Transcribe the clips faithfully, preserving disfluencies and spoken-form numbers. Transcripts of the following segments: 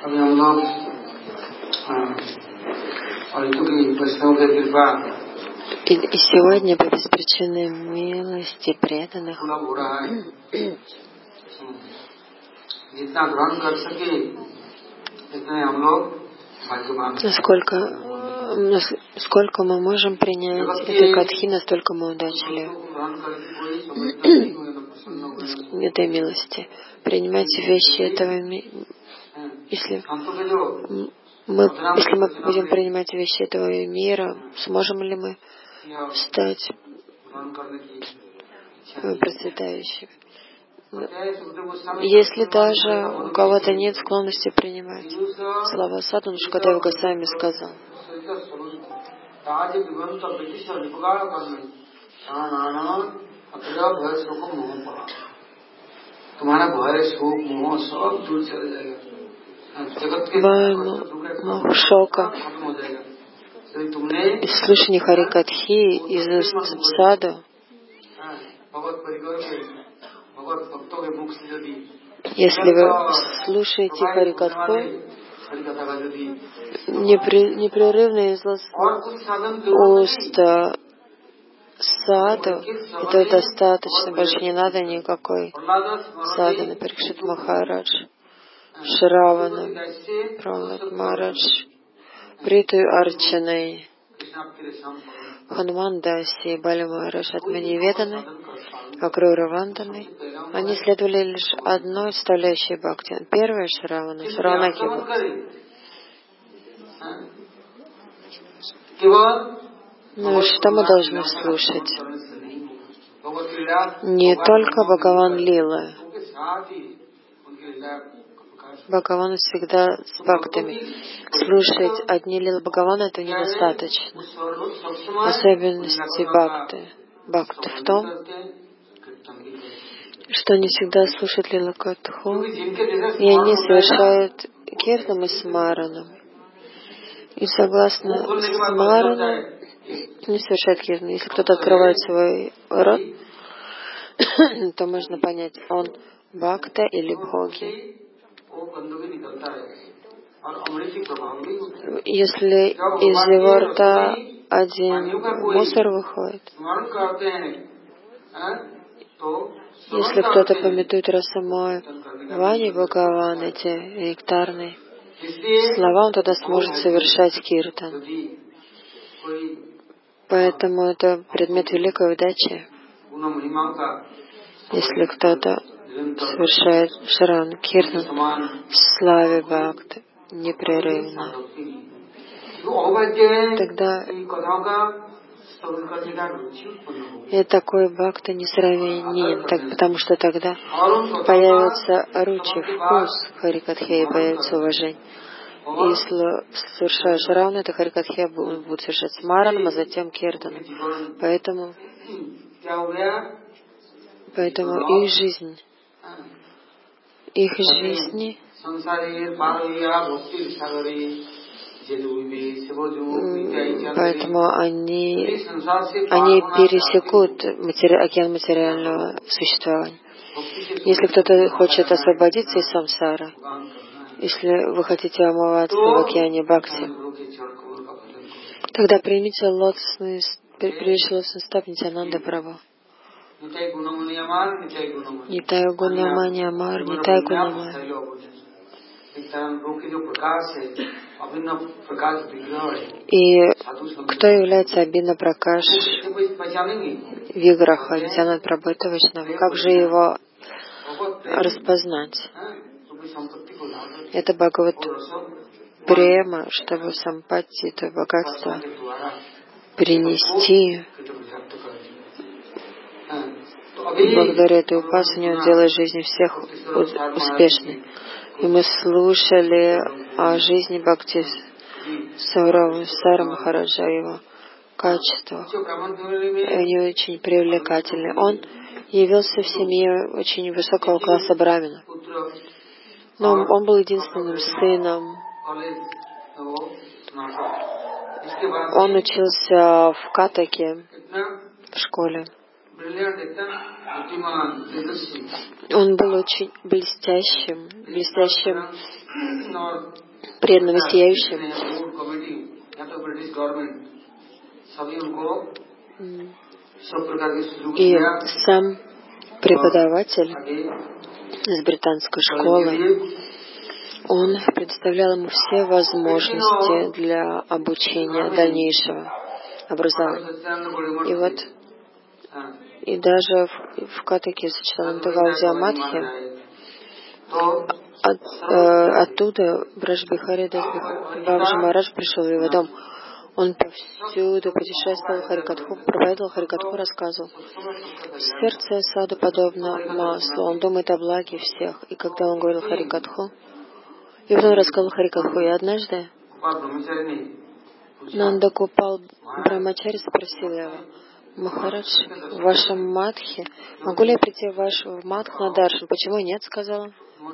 И, и сегодня по беспричинной милости преданных насколько, насколько мы можем принять этой катхи, настолько мы удачливы этой милости. Принимать вещи этого мира. Если мы, если мы будем принимать вещи этого мира, сможем ли мы стать процветающими? Если даже у кого-то нет склонности принимать слова саду, Шукадева Госвами сказал, шока из слышания Харикатхи из уст саду, если вы слушаете Харикатху непрерывно из уст саду, это достаточно, больше не надо никакой садханы. Парикшит Махарадж, Шравана, Пралад Махарадж, Приту Арчаной, Хануман Даси, Бали Махарадж, Атмани Веданы, Акрура Ванданы, они следовали лишь одной составляющей бхакти. Первая Шравана, Шраванаки Бхакти. Ну, что мы должны слушать? Не только Бхагаван Лила. Бхагаван всегда с бхактами. Слушать одни лилы Бхагавана — это недостаточно. Особенности бхакты. Бхакты в том, что они всегда слушают лилу Катху, и они совершают киртам и смараном. И согласно смарану не совершает киртан. Если кто-то открывает свой рот, то можно понять, он бхакта или бхоги. Если из его рта один мусор выходит, если кто-то пометует расамой Вани Бхагаван, эти нектарные слова, он тогда сможет совершать киртан. Поэтому это предмет великой удачи. Если кто-то совершает шран киртан в славе бхакти непрерывно, тогда и такой бхакти несравнен, так, потому что тогда появится ручи, вкус Харикатхи, и появится уважение. Если совершая шравну, это Харикатхи будет совершать смараном, а затем киртаном. Поэтому, поэтому их жизнь, их жизни поэтому они, они пересекут матери... океан материального существования. Если кто-то хочет освободиться из самсары, если вы хотите омываться в океане бхакти, тогда примите лотосный, прежде лотосный стап Нитьянанда Прабху. Нитай Гунамани Амар, Нитай Гунамани. И кто является Абхинна Пракаш Виграха Нитьянанда Прабху, это Вайшнава? Как же его распознать? Это Бхагават Према, чтобы сампатти, это богатство принести. Благодаря этой упасане он делает жизнь всех успешной. И мы слушали о жизни Бхакти Сара Махараджа, его качествах. Они очень привлекательны. Он явился в семье очень высокого класса брамина. Но он был единственным сыном. Он учился в Катаке, в школе. Он был очень блестящим, блестящим преданным и сияющим. И сам преподаватель из британской школы, он предоставлял ему все возможности для обучения, дальнейшего образования. И вот, и даже в, в катехизе Читананда Гаудия Мадхи от, э, оттуда Браджбихари Дас Бабаджи Махарадж пришел в его дом. Он повсюду путешествовал, Харикатху проповедовал, Харикатху рассказывал. Сердце саду подобно маслу, он думает о благе всех. И когда он говорил Харикатху, и потом рассказал Харикатху, и однажды Нандакупал Брамачари спросил его: Махарадж, в вашем Мадхе, могу ли я прийти в ваш в Мадх на даршан? Почему нет? Сказала.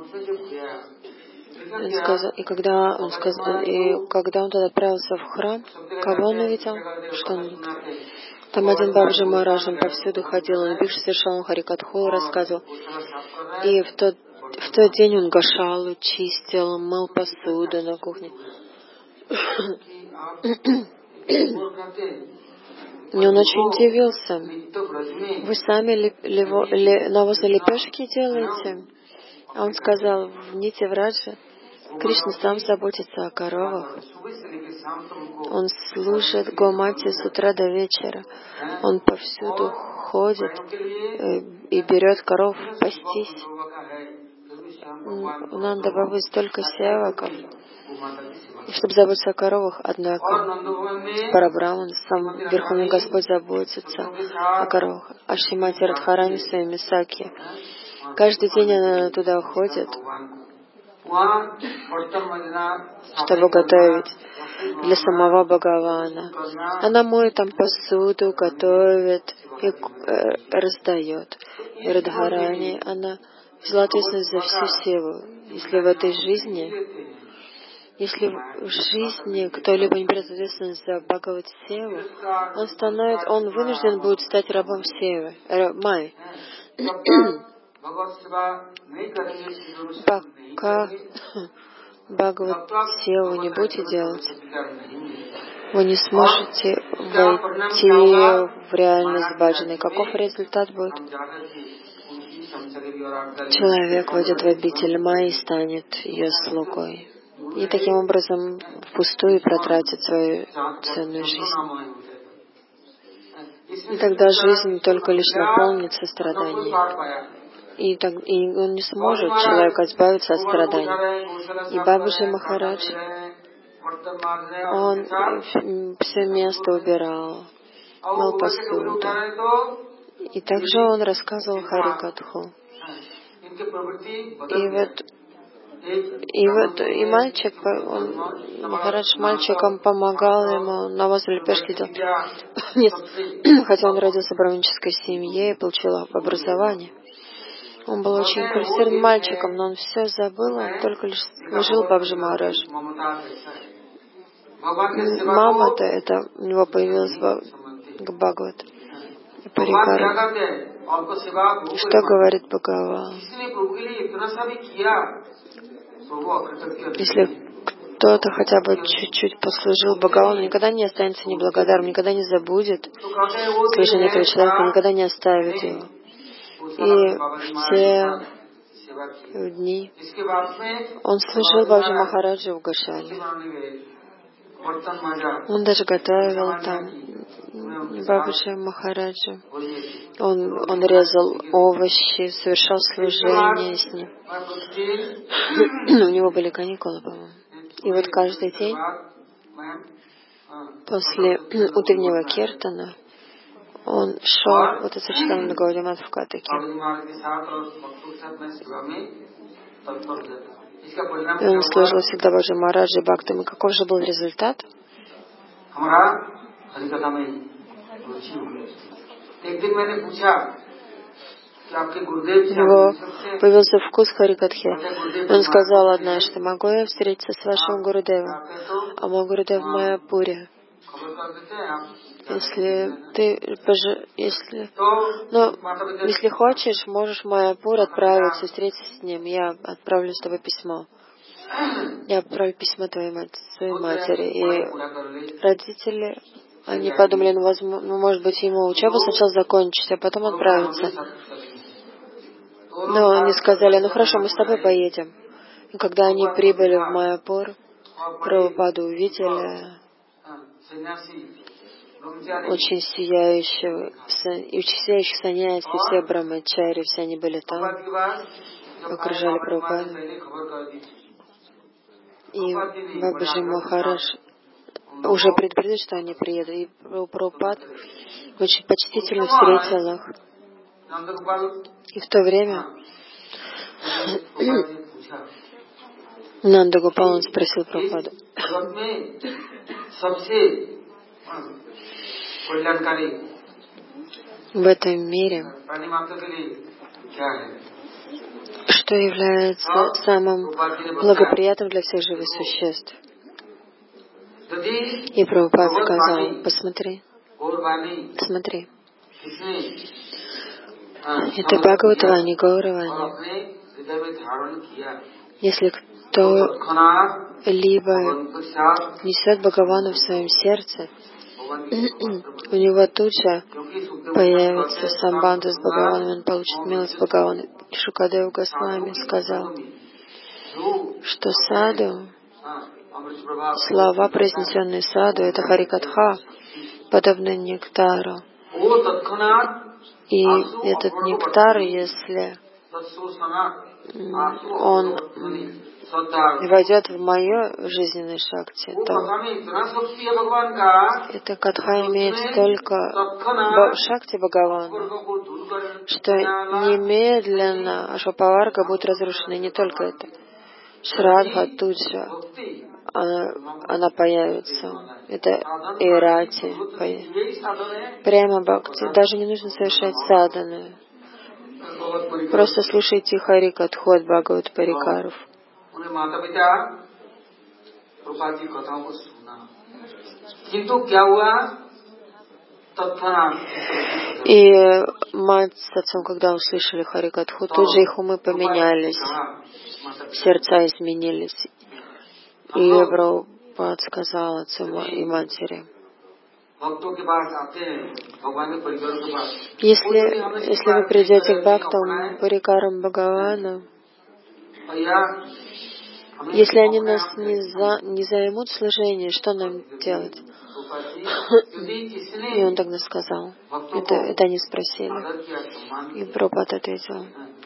Он сказал, и когда он сказал, и когда он туда отправился в храм, кого он увидел? Что он увидел? Там один Бабаджи Махарадж, он повсюду ходил, он бивший совершал Харикатху, рассказывал. И в тот, в тот день он гашалу чистил, мыл посуду на кухне. И он очень удивился. Вы сами ли, ли, ли, навозные лепешки делаете? А он сказал, в Нити Враджа Кришна сам заботится о коровах. Он служит Гомате с утра до вечера. Он повсюду ходит и берет коров пастись. У Нанда Бабы столько севаков, чтобы заботиться о коровах, однако Парабраман, сам Верховный Господь, заботится о коровах. А Шримати Радхарани своими саки. Каждый день она туда ходит, чтобы готовить для самого Бхагавана. Она моет там посуду, готовит и э, раздает. И Радхарани, она взяла ответственность за всю севу. Если в этой жизни, если в жизни кто-либо не берет ответственность за Бхагават Севу, он становится, он вынужден будет стать рабом Севы, э, Майи. Пока Бхагават Севу не будете делать, вы не сможете войти в реальность баджаны. Каков результат будет? Человек войдет в обитель Майи и станет ее слугой. И таким образом впустую протратит свою ценную жизнь. И тогда жизнь только лишь наполнится страданиями. И, так, и он не сможет, человек, избавиться от страданий. И Бабаджи Махарадж, он все место убирал, мыл посуду. И также он рассказывал Харикатху. И вот, и вот и мальчик, он, Махарадж мальчиком помогал ему, навоз лепешки делать. Нет, хотя он родился в браманической семье и получил образование. Он был очень культурным мальчиком, но он все забыл, он только лишь служил Бабаджи Махарадж. Мама-то это у него появилась к Бхагават. И Парикара. Что говорит Бхагаван? Если кто-то хотя бы чуть-чуть послужил Бхагавану, никогда не останется неблагодарным, никогда не забудет служение этого человека, никогда не оставит его. И в те дни он служил Бабаджи Махараджу в Гошале. Он даже готовил там Бабаджи Махараджу. Он, он резал овощи, совершал служение с ним. У него были каникулы, по-моему. И вот каждый день после утреннего киртана он шел вот это Читананда Гаудия Мадхи в Катаке. И он служил всегда Бабаджи Махараджи и Бхактам. И каков же был результат? У него появился вкус Харикатхи. Он сказал однажды: могу я встретиться с вашим Гурудевом? А мой Гурудев в Майяпуре. Если ты, если, ну, если хочешь, можешь в Майяпур отправиться, встретиться с ним. Я отправлю с тобой письмо. я отправлю письмо твоей мать, своей матери. И родители, они подумали, ну, возможно, ну, может быть, ему учебу сначала закончить, а потом отправиться. Но они сказали, ну хорошо, мы с тобой поедем. И когда они прибыли в Майяпур, Прабхупаду увидели очень сияющего, и очень сияющих саньяси, все брамачари, все они были там, окружали Прабхупаду. И Бабаджи Махарадж уже предупредил, что они приедут, и Прабхупад очень почтительно встретил их. И в то время Нанда Гопал, он спросил Прабхупаду: в этом мире что является самым благоприятным для всех живых существ? И Прабхупад сказал: посмотри, смотри. Это Бхагаватвани, Гауравани. Если кто-либо несет Бхагавана в своем сердце, у него тут же появится самбандха с Бхагаваном, он получит милость Бхагавана. Шукадев Госвами сказал, что саду, слова, произнесенные саду, это харикатха, подобны нектару. И этот нектар, если он войдет в мое жизненное шакти, то эта катха имеет столько шакти Бхагавана, что немедленно Ашвапаварга будет разрушена. И не только это. Шрадха тут же она, она появится. Это Ирати. Прямо бхакти. Даже не нужно совершать садхану. Просто слушайте харикатху от Бхагават Парикаров. И мать с отцом, когда услышали харикатху, тут же их умы поменялись, сердца изменились. И Прабхупад сказал отцу и матери: Если, если вы придете к бхактам, парикарам Бхагавана, если они нас не, за, не займут в служении, что нам делать? И он тогда сказал, это, это они спросили. И Прабхупад ответил: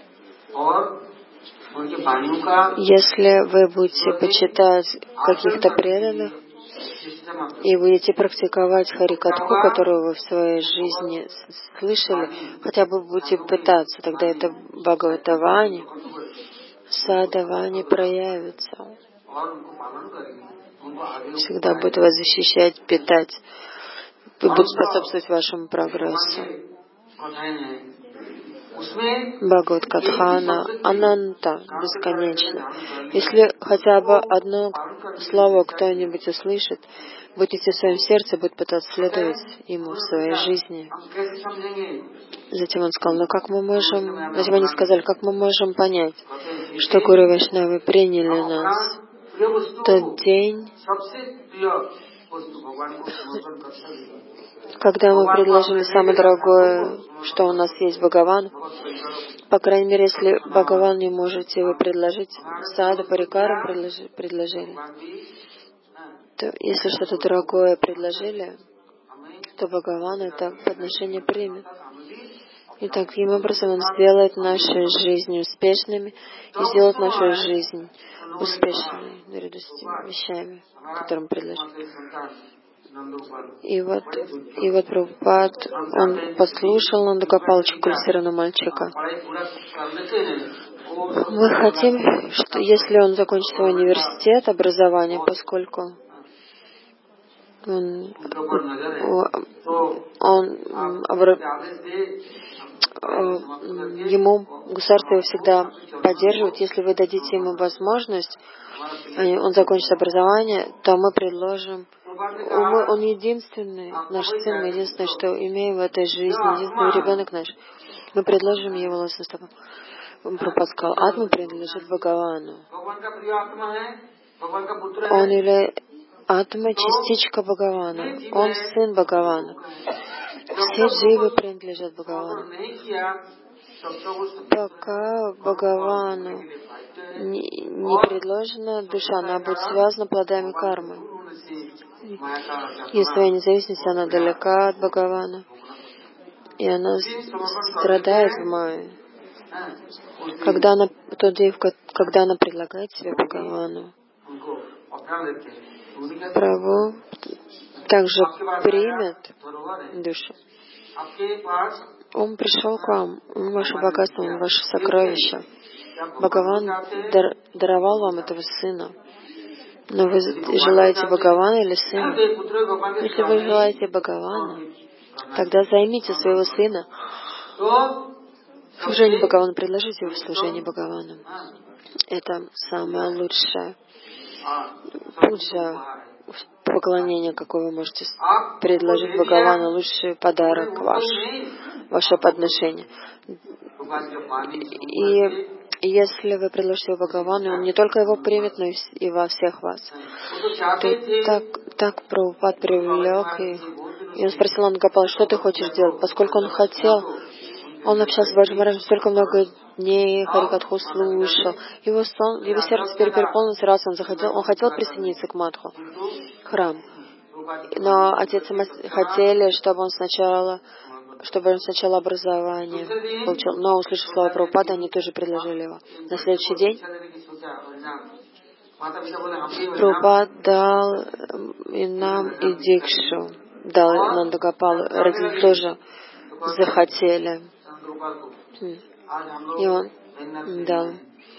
если вы будете почитать каких-то преданных и будете практиковать харикатху, которую вы в своей жизни слышали, хотя бы будете пытаться, тогда это Бхагаватавани, Садавани проявится. Всегда будет вас защищать, питать, и будет способствовать вашему прогрессу. Бхагават-катхана ананта, бесконечно. Если хотя бы одно слово кто-нибудь услышит, будете в своем сердце, будет пытаться следовать ему в своей жизни. Затем он сказал, ну как мы можем, затем они сказали, как мы можем понять, что Гуру Вайшнавы приняли нас в тот день, когда мы предложили самое дорогое, что у нас есть, Бхагаван. По крайней мере, если Бхагаван не можете вы предложить, саду парикарам предложили, то если что-то дорогое предложили, то Бхагаван это подношение примет. И таким образом Он сделает наши жизни успешными и сделает нашу жизнь успешной наряду с теми вещами, которые мы предложили. И вот, и вот Прабхупад, он послушал Нанду Гопалча, культивированного мальчика. Мы хотим, что если он закончит свой университет, образование, поскольку он, он, он ему государство его всегда поддерживает. Если вы дадите ему возможность, он закончит образование, то мы предложим. Он единственный, наш сын, единственное, что имеем в этой жизни, единственный ребенок наш. Мы предложим его лотосным стопам. Прабхупада сказал, атма принадлежит Бхагавану. Он или атма частичка Бхагавана. Он сын Бхагавана. Все дживы принадлежат Бхагавану. Пока Бхагавану не, не предложена душа, она будет связана плодами кармы. И в своей независимости она далека от Бхагавана. И она страдает в мае. Когда она, тот день, когда она предлагает себя Бхагавану, Прабху также примет душу. Он пришел к вам, он ваше богатство, он ваше сокровище. Бхагаван дар, даровал вам этого сына. Но вы желаете Бхагавана или сына? Если вы желаете Бхагавана, тогда займите своего сына в служении Бхагавану, предложите его в служении Бхагавану. Это самое лучшее пуджа, поклонение, какое вы можете предложить Бхагавану, лучший подарок ваш, ваше подношение. И если вы предложите его Бхагавану, он не только его примет, но и во всех вас. То так, так Прабхупад привлек, и, и он спросил Нандагопала, что ты хочешь делать? Поскольку он хотел, он общался с Баджи Махараджем столько много дней, Харикатху слушал, его, сон, его сердце теперь переполнилось раз, он захотел, он хотел присоединиться к Мадху, храм. Но отец и мать хотели, чтобы он сначала чтобы он сначала образование получил. Но, услышав слова Прабхупада, они тоже предложили его. На следующий день Прабхупад дал и нам, и Дикшу, дал Нандагопалу. Родители тоже захотели. И он дал.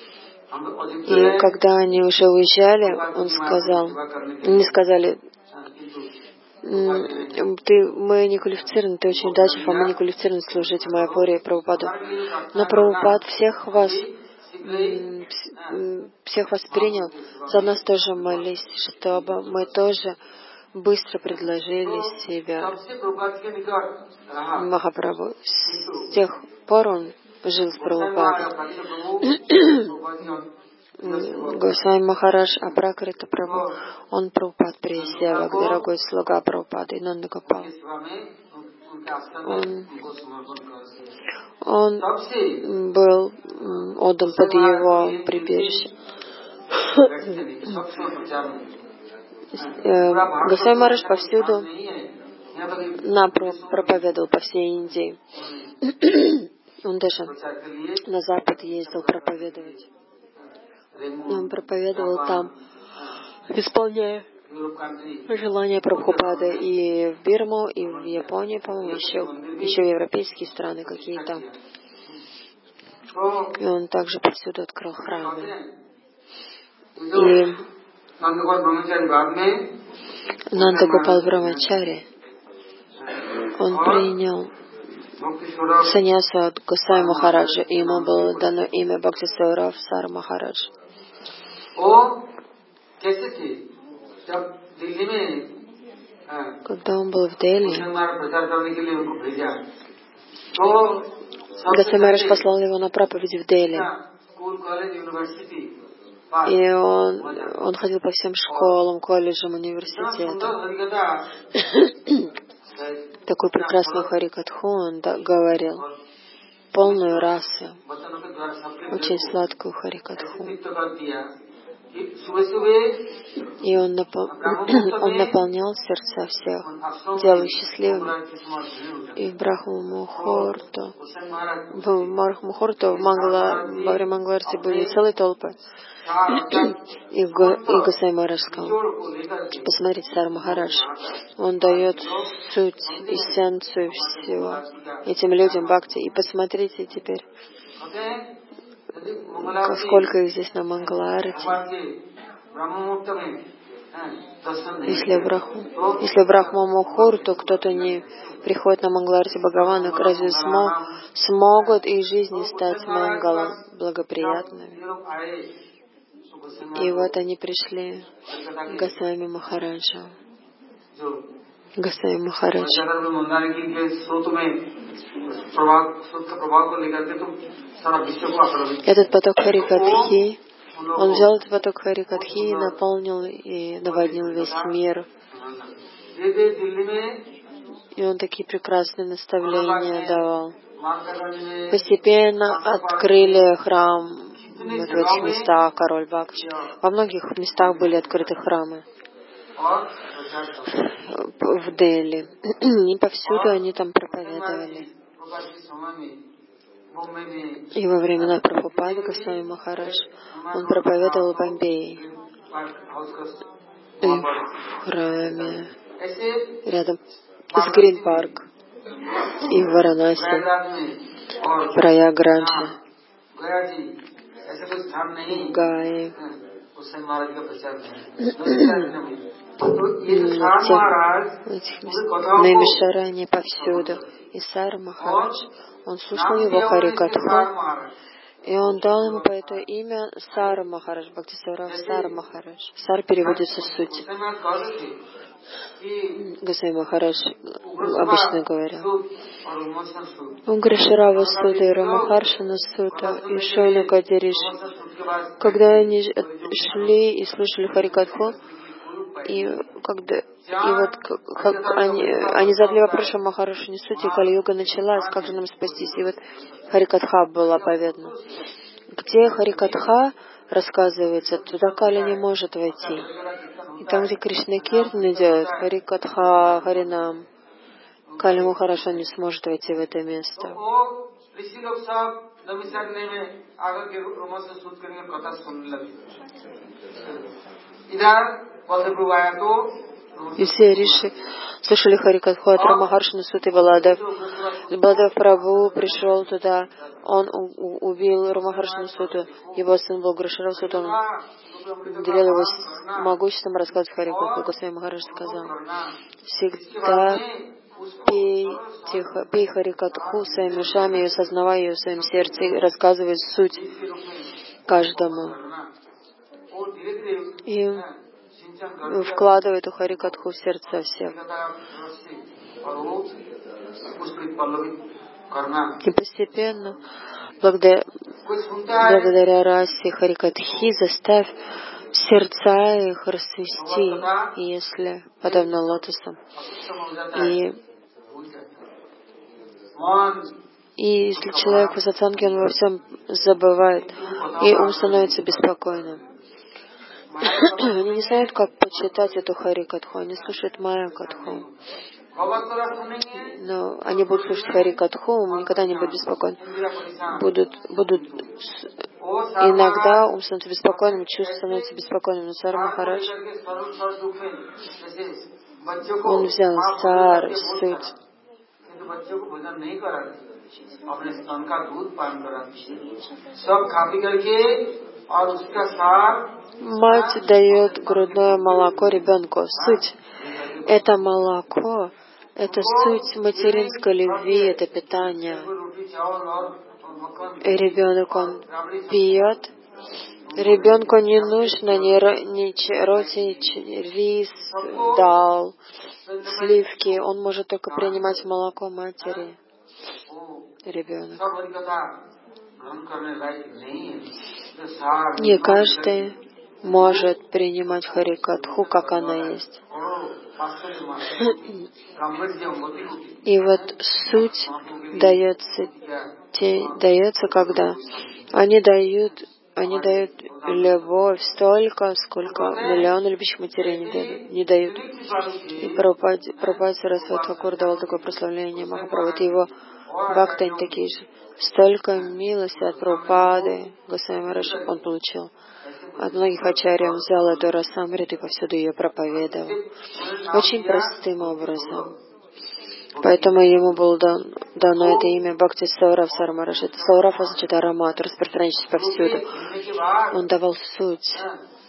И когда они уже уезжали, он сказал, они сказали, ты, мы не квалифицированы, ты очень удачлив, а мы не квалифицированы служить в Майяпуре Прабхупаду. Но Прабхупад всех вас, всех вас принял. За нас тоже молись, чтобы мы тоже быстро предложили себя Махапрабху. С тех пор он жил с Прабхупадой. Госвами Махарадж Апракрита Прабху, он Прабхупад Пресевак, дорогой слуга Прабхупады, и Нандагопал. Он, он был отдан под его прибежище. Госвами Махарадж повсюду нам проповедовал по всей Индии. Он даже на Запад ездил проповедовать. И он проповедовал там, исполняя желания Прабхупады и в Бирму, и в Японии, по-моему, еще, еще в европейские страны какие-то. И он также повсюду открыл храмы. И Нандагопал Брамачари, он принял саньясу от Госвами Махараджа, и ему было дано имя Бхактисаурав Сар Махарадж. Когда он был в Дели, Госвами Махарадж послал его на проповедь в Дели. И он, он ходил по всем школам, колледжам, университетам. Такую прекрасную Харикатху он говорил, полную расу, очень сладкую Харикатху. И он, напол... он наполнял сердца всех, делал их счастливыми. И в Брахму-Мухорту, в Брахму-Мухорту, в Мангла, во время Мангларти были целые толпы. И, Го... и Госвами Махарадж сказал, посмотрите, Сар Махарадж, он дает суть, эссенцию всего этим людям бхакти. И посмотрите теперь, сколько их здесь на Мангаларати. Если в Брахму, если в Брахма-Мухурту кто-то не приходит на Мангаларати Бхагавана, разве смог, смогут их жизни стать Мангала благоприятными? И вот они пришли к Госвами Махараджу. Госвами Махарадж. Этот поток Харикатхи, он взял этот поток Харикатхи и наполнил и наводнил весь мир. И он такие прекрасные наставления давал. Постепенно открыли храм вот в этих местах, король Бхакти. Во многих местах были открыты храмы в Дели. И повсюду они там проповедовали. И во времена Прабхупады Госвами Махарадж он проповедовал в Бомбее. И в храме рядом с Грин Парк. И в Варанаси, в Праяградже, в Гае. На Мишаране повсюду. И Сар Махарадж, он слушал его Харикатху, и он дал ему по это имя Сар Махарадж, Бхактисарав Сар Махарадж. Сар переводится суть. Госвами Махарадж обычно говорил: Унгришарава Суда и Рамахаршана Суда и Шойна Кадириш. Когда они шли и слушали Харикатху, и когда и вот как они, они задали вопрос Махараджу Сути, Кали-юга началась, как же нам спастись? И вот Харикатха была поведана. Где Харикатха рассказывается, туда Кали не может войти. И там, где Кришна Киртан идет, Харикатха, Харинам, Кали Махарадж не сможет войти в это место. И все риши слушали Харикатху от Рамахаршана Суты Баладев. Баладев Прабху пришел туда, он убил Рамахаршана Суту, его сын был Гришарав Суту, он делил его с могуществом рассказывать Харикатху. Госвами Махарадж сказал: всегда пей, тихо, пей Харикатху своими ушами, ее сознавай ее в своем сердце и рассказывай суть каждому. И вкладывай эту Харикатху в сердце всех. И постепенно, благодаря, благодаря расе Харикатхи, заставь сердца их расцвести, если подобно лотосам. И, и если человек в сатсанге, он во всем забывает, и ум становится беспокойным. Они не знают, как почитать эту Харикатху, они слушают Майя Катху. Но они будут слушать Харикатху, ум никогда не будет беспокоен. Будут, будут иногда ум становится беспокойным, чувство становится беспокойным. Но Сар Махарадж, он взял Сар, суть. Мать дает грудное молоко ребенку. Суть. Это молоко, это суть материнской любви, это питание. И ребенок, он пьет. Ребенку не нужно ни, ни роти, рис, дал, сливки. Он может только принимать молоко матери. Ребенок. Не каждый может принимать Харикатху, как она есть. И вот суть дается, те, дается, когда они дают, они дают любовь столько, сколько миллионы любящих матерей не дают. Не дают. И Прабхупад Сарасвати Тхакур давал такое прославление Махапрабху. Его бхакты, они такие же. Столько милости от Прабхупады Госвами Махарадж он получил. От многих ачарьев он взял эту расамриту и повсюду ее проповедовал. Очень простым образом. Поэтому ему было дан, дано это имя Бхакти Саурав Сар Махарадж. Это Саурав означает аромат, распространяющийся повсюду. Он давал суть.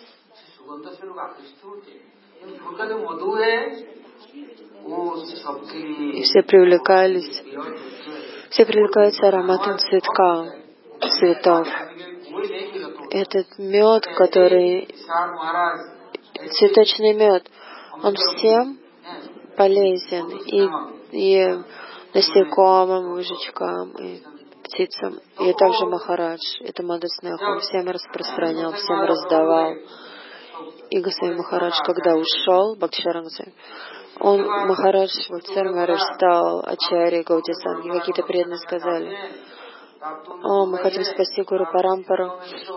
И все привлекались, все привлекаются ароматом цветка, цветов. Этот мед, который цветочный мед, он всем полезен и, и насекомым, и жучкам, и птицам. И также Махарадж, это Мадхаснех, он всем распространял, всем раздавал. И Госвами Махарадж, когда ушел, Бхактисаранга, он, Махарадж, Бхактисаранга Махарадж стал Ачарьей Гаудия Санги. Какие-то преданные сказали: о, мы хотим спасти Гуру Парампару.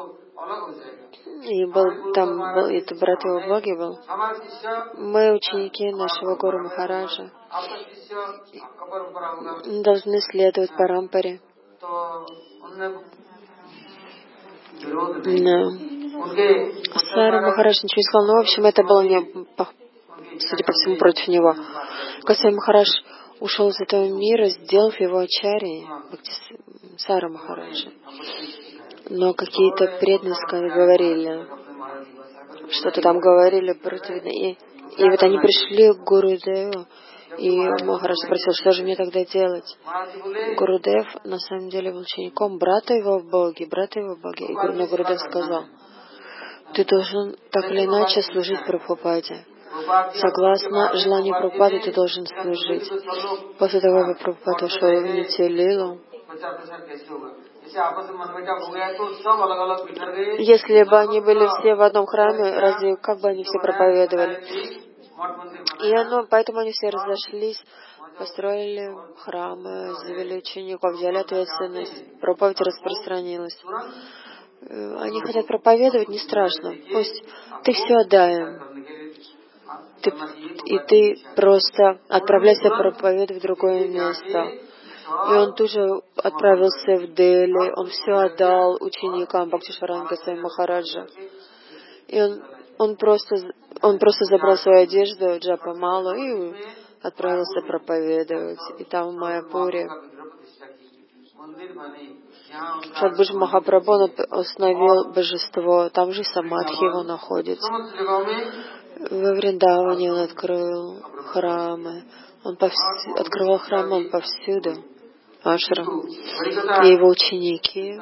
И был там, был, это брат его в блоге был. Мы, ученики нашего Гуру Махараджа, должны следовать Парампаре. Да. Сара Махарадж ничего не сказал, но в общем это было, не, судя по всему, против него. Госвами Махарадж ушел из этого мира, сделав его ачарьей Сара Махараджа. Но какие-то преданные говорили, что-то там говорили против. И, и вот они пришли к Гурудеву, и Махарадж спросил, что же мне тогда делать. Гурудев на самом деле был учеником брата его в Боге, брата его в Боге. И но Гурудев сказал: ты должен так или иначе служить Прабхупаде. Согласно желанию Прабхупады ты должен служить. После того, как Прабхупада ушел в Нитья Лилу, если бы они были все в одном храме, разве как бы они все проповедовали? И оно, поэтому они все разошлись, построили храмы, завели учеников, взяли ответственность, проповедь распространилась. Они хотят проповедовать, не страшно. Пусть ты все отдай им. Ты, и ты просто отправляйся проповедовать в другое место. И он тоже отправился в Дели, он все отдал ученикам Бхактисаранга Госвами Махараджа. И он, он, просто, он просто забрал свою одежду, джапамалу, и отправился проповедовать. И там в Майяпуре Садгуру Махапрабху установил божество, там же Самадхи его находится. Во Вриндаване он открыл храмы, он повсю... открывал храмы, он повсюду. Ашрам. И его ученики.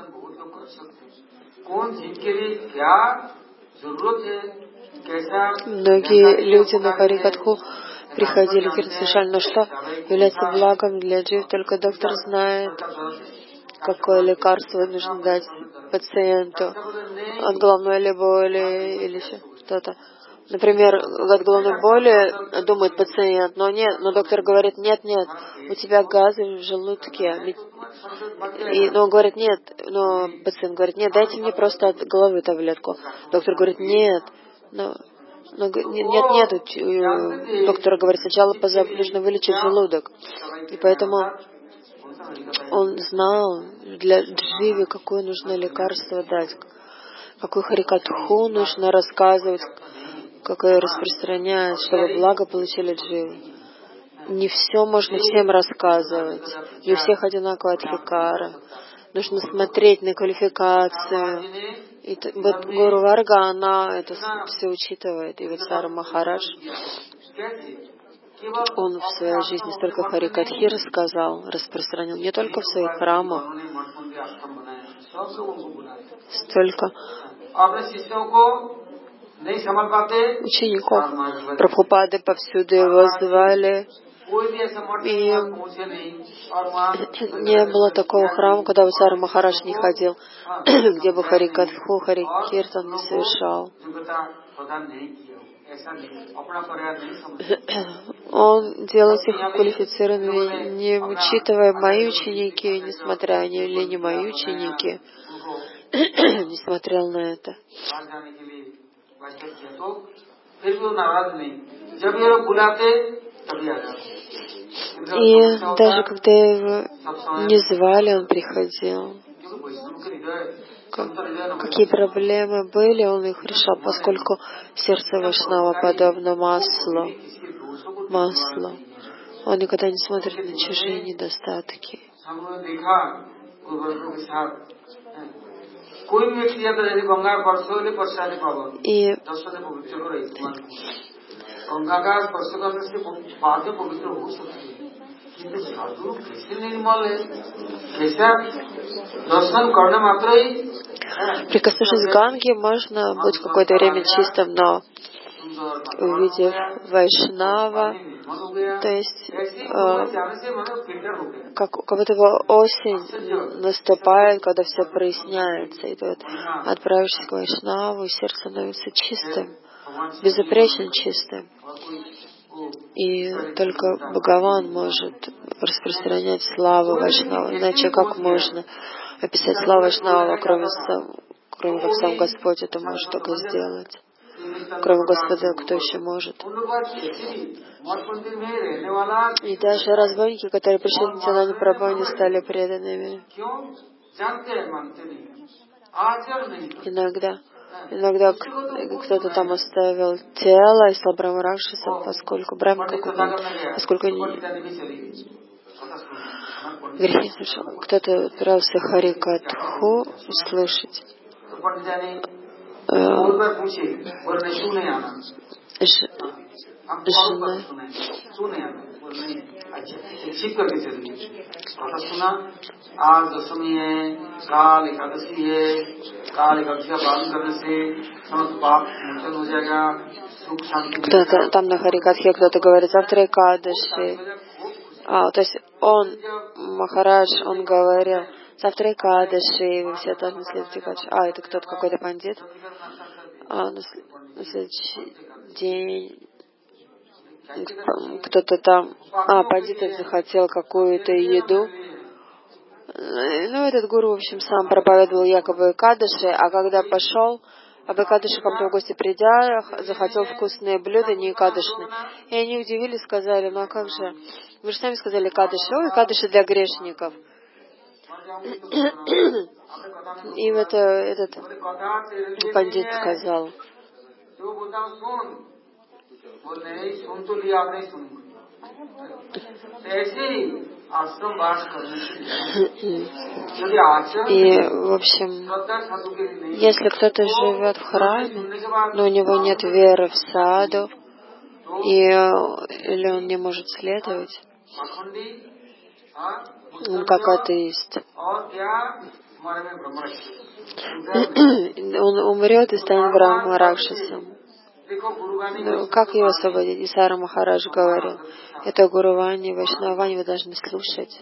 Многие люди на Харикатху приходили, говорят, слышали, но что является благом для джив, только доктор знает, какое лекарство нужно дать пациенту от головной боли или что-то. Например, от головной боли думает пациент, но нет, но доктор говорит: нет, нет, у тебя газы в желудке. И, но он говорит: нет, но пациент говорит: нет, дайте мне просто от головы таблетку. Доктор говорит: нет, но, но нет, нет, доктор говорит: сначала нужно вылечить желудок. И поэтому он знал для дживи, какое нужно лекарство дать, какую харикатху нужно рассказывать, какое распространять, чтобы благо получили дживы. Не все можно всем рассказывать, не у всех одинаковая адхикара. Нужно смотреть на квалификацию. И вот Гуру Варга, она это все учитывает. И вот Сара Махарадж, он в своей жизни столько харикатхи рассказал, распространил не только в своих храмах, столько учеников Прабхупады повсюду его звали. И не было такого храма, куда бы Сара Махарадж не ходил, где бы Харикатху, Харикиртан не совершал. Он делает их квалифицированными, не учитывая мои ученики, несмотря они или не мои ученики, не смотрел на это. И даже когда его не звали, он приходил. Какие проблемы были, он их решал, поскольку сердце Вайшнава подобно маслу. Масло. Он никогда не смотрит на чужие недостатки. И прикоснувшись к Ганге, можно быть какое-то время чистым, но увидев Вайшнава, то есть э, как, как будто бы осень наступает, когда все проясняется, и вот, отправившись к Вайшнаву, сердце становится чистым, безупречно чистым. И только Бхагаван может распространять славу Вайшнава. Иначе как можно описать славу Вайшнава, кроме, сам, кроме как сам Господь это может только сделать? Кроме Господа, кто еще может? И даже разбойники, которые пришли к Нитянанде Прабху, не стали преданными. Иногда, иногда кто-то там оставил тело и стал Брахмаракшасом, поскольку Брахма, как он, поскольку грехи совершил. Кто-то отправился Харикатху слушать. Жена. Кто-то там на Харикатхе, кто-то говорит, завтра Экадаши. А, то есть он, Махарадж, он говорил, завтра Экадаши, вы все должны следовать Экадаши. А, это кто-то, какой-то пандит. А на следующий день кто-то там, а, пандит захотел какую-то еду. Ну, этот гуру, в общем, сам проповедовал якобы Экадаши, а когда пошел, об Экадаши ко мне в гости придя, захотел вкусные блюда, не Экадашные. И они удивились, сказали, ну а как же, вы же сами сказали Экадаши, ой, Экадаши для грешников. И это этот пандит сказал, и, в общем, если кто-то живет в храме, но у него нет веры в саду, и, или он не может следовать, он как атеист. Он умрет и станет Брахмаракшасом. Ну, как ее освободить? Исара Махарадж говорил, это Гурувани, Вайшнавани вы должны слушать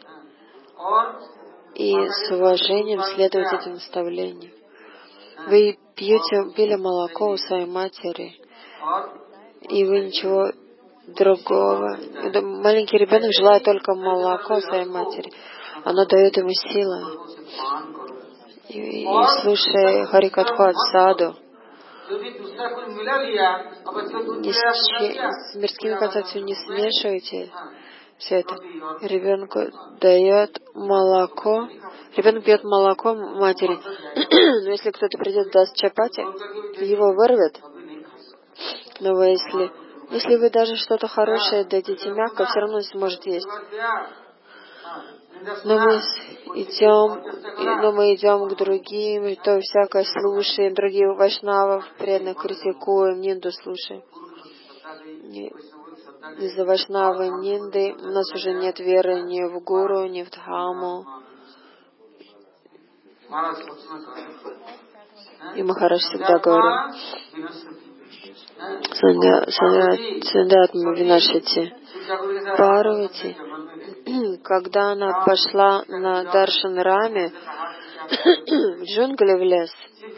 и с уважением следовать этим наставлениям. Вы пьете, пили молоко у своей матери, и вы ничего другого. Маленький ребенок желает только молоко у своей матери. Оно дает ему силы. И, и слушай Харикатху от саду, ни с, че, с мирскими концепциями не смешивайте все это. Ребенку дает молоко, ребенок пьет молоко матери. Но если кто-то придет, даст чапати, его вырвет. Но если, если вы даже что-то хорошее дадите мягко, все равно сможет есть. Но мы идем, но мы идем к другим, то всякое слушаем, других вайшнавов преданных критикуем, нинду слушаем. Из-за вайшнавы нинды у нас уже нет веры ни в гуру, ни в дхаму. И Махарадж всегда говорил, Сандатма Винашити Парвати, когда она пошла на Даршан Раме в джунгли, в лес,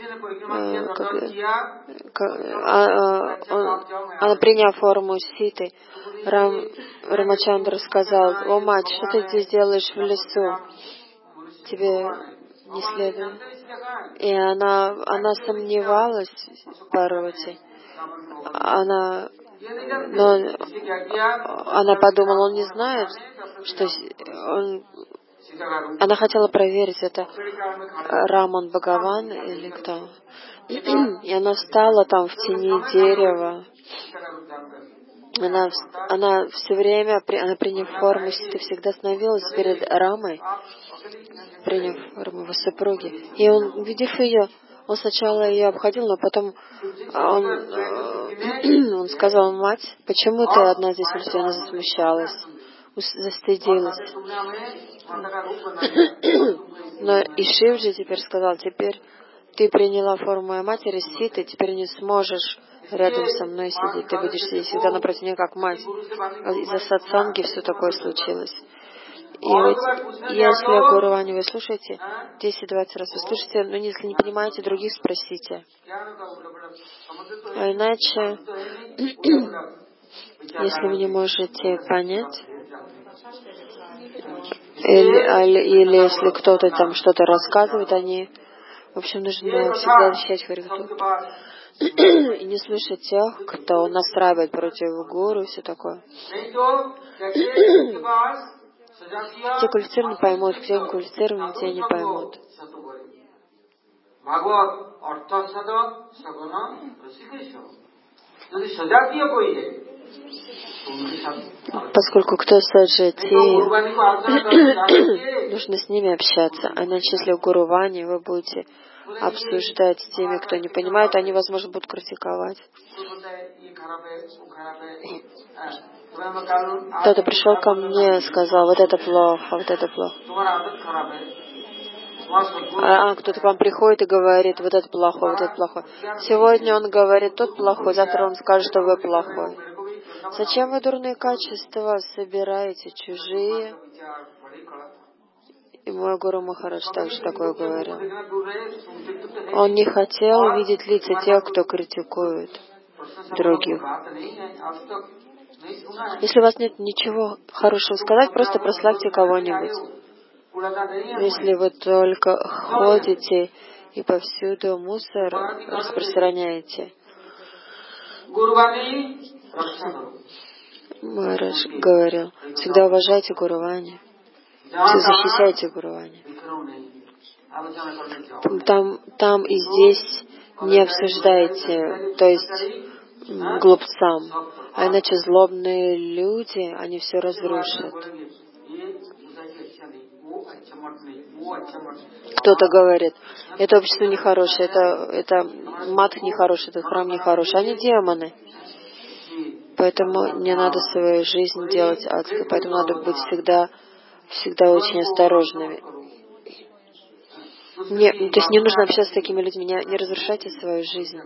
она, приняв форму Ситы, Рам, Рамачандра сказал, о мать, что ты здесь делаешь в лесу? Тебе не следует. И она, она сомневалась, Парвати. Она, но она подумала, он не знает, что он, она хотела проверить, это Раман Бхагаван или кто. И она встала там в тени дерева. Она, она все время, она приняв форму Ситы, всегда становилась перед Рамой, приняв форму его супруги. И он, увидев ее, он сначала ее обходил, но потом он, он сказал, мать, почему ты одна здесь в лесу? Она засмущалась, застыдилась. Но и Шивджи теперь сказал, теперь ты приняла форму моей матери Ситы, теперь не сможешь рядом со мной сидеть. Ты будешь сидеть всегда напротив меня, как мать. Из-за сатсанги все такое случилось. И вот, если Гуру Вани вы слушаете, десять-двадцать раз вы слушаете, но если не понимаете других, спросите. А иначе, если вы не можете понять, или, или если кто-то там что-то рассказывает, они, в общем, нужно всегда защищать Харикатху. И не слушать тех, кто настраивает против гуру и все такое. Те квалифицированные поймут, те квалифицированные, те не поймут. Поскольку кто саджати, нужно с ними общаться. А иначе, если в Гуру Вани вы будете обсуждать с теми, кто не понимает, они, возможно, будут критиковать. Кто-то пришел ко мне и сказал, вот это плохо, вот это плохо. А, а кто-то к вам приходит и говорит, вот это плохое, вот это плохое. Сегодня он говорит, тот плохой, завтра он скажет, что вы плохой. Зачем вы дурные качества собираете, чужие? И мой Гуру Махарадж также такое говорил. Он не хотел видеть лица тех, кто критикует других. Если у вас нет ничего хорошего сказать, просто прославьте кого-нибудь. Если вы только ходите и повсюду мусор распространяете. Махарадж говорил, всегда уважайте Гуру Вани, все защищайте Гуру Вани. Там, там и здесь не обсуждайте, то есть глупцам, а иначе злобные люди, они все разрушат. Кто-то говорит, это общество нехорошее, это, это мат нехороший, этот храм нехороший. Они демоны. Поэтому не надо свою жизнь делать адской. Поэтому надо быть всегда, всегда очень осторожными. Не, то есть не нужно общаться с такими людьми. Не, не разрушайте свою жизнь.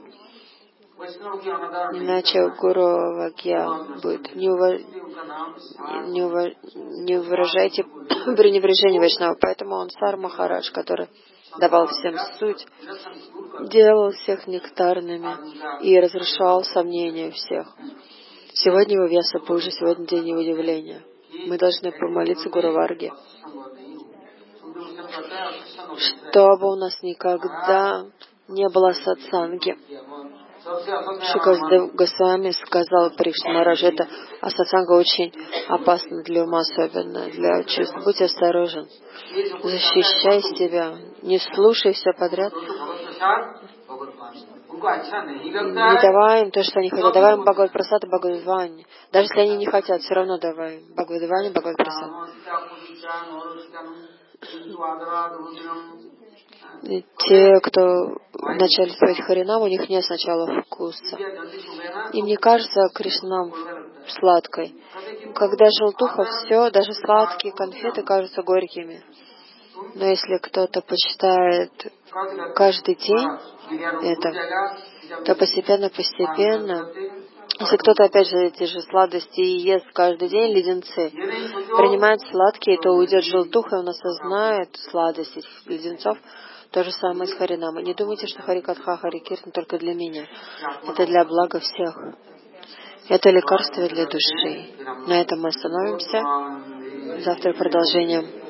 Иначе Гуру Вагья будет. Не, уваж... не, уваж... не выражайте пренебрежение Вайшнава. Поэтому он Сар Махарадж, который давал всем суть, делал всех нектарными и разрушал сомнения всех. Сегодня его Вьяса Пуджа, сегодня день его явления. Мы должны помолиться Гуру Варге, чтобы у нас никогда не было сатсанги. Шукадев Госвами сказал Парикшит Махараджу, это а сатсанга очень опасна для ума, особенно для чувств. Будь осторожен, защищай себя, не слушай все подряд. Не давай им то, что они хотят. Давай им Бхагавад Прасад и Бхагавад Вани. Даже если они не хотят, все равно давай им Бхагавад Вани, Бхагавад Прасад. И те, кто вначале спевает Харинам, у них нет сначала вкуса. И мне кажется, Кришнам сладкой. Когда желтуха, все, даже сладкие конфеты кажутся горькими. Но если кто-то почитает каждый день это, то постепенно-постепенно, если кто-то, опять же, эти же сладости ест каждый день, леденцы, принимает сладкие, то уйдет желтуха, и он осознает сладость этих леденцов. То же самое с Харинамой. Не думайте, что Харикатха, Харикиртан только для меня. Это для блага всех. Это лекарство для души. На этом мы остановимся. Завтра продолжение.